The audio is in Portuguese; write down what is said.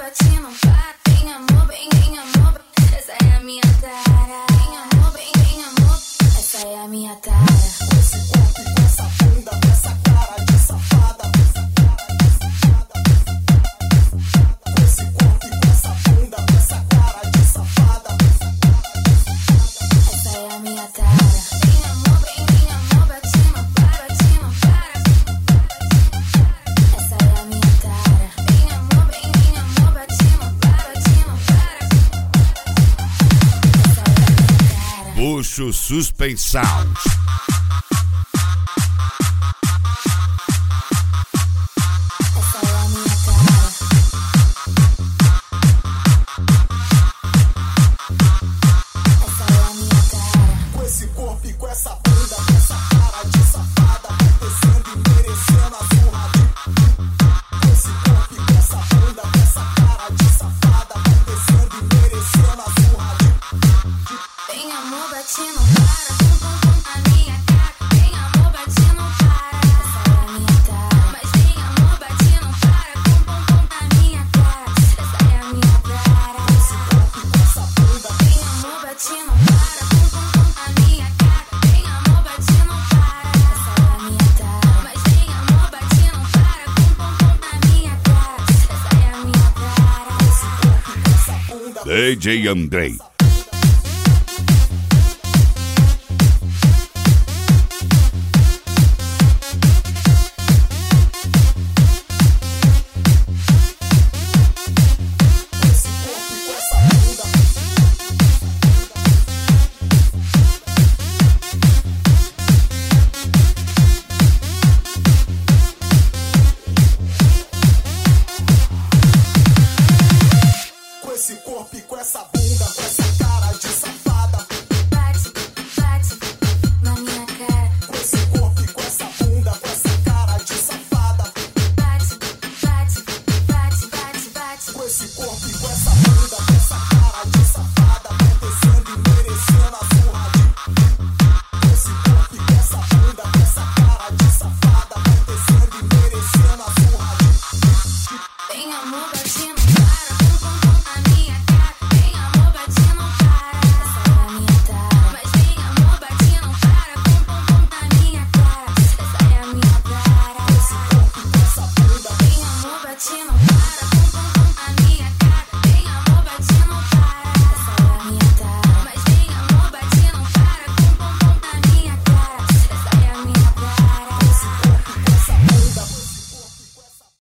bate não para. Vem amor, vem amor, essa é a minha tara. Vem amor, vem amor, essa é a minha tara. Com esse corpo e com essa bunda, com essa cara de safada. Com esse corpo e com essa bunda, com essa cara de safada. Essa é a minha tara. Vem amor, bate não para, bate não para. Essa é a minha tara. Vem amor, bate não para, bate não para. Essa é a minha tara. Puxo Suspensão. Essa é a minha tara. Essa é a minha tara. Com esse corpo e com essa bunda, com essa cara de safada, acontecendo e merecendo a surra de. Com esse corpo e com essa bunda, com essa cara de safada, acontecendo e merecendo a surra de. Vem amor, bate não para, pum pum pum na minha cara. Vem amor, bate não para, essa é a minha tara. Mas vem amor, bate não para, pum pum pum na minha cara. Essa é a minha tara. Com esse corpo e com essa bunda, Vem amor, bate não para, pum pum pum na minha cara. Vem amor, bate não para, essa é a minha tara. Mas vem amor, bate não para, pum pum pum na minha cara. Essa é a minha tara. com esse corpo e com essa bunda. DJ Andrei.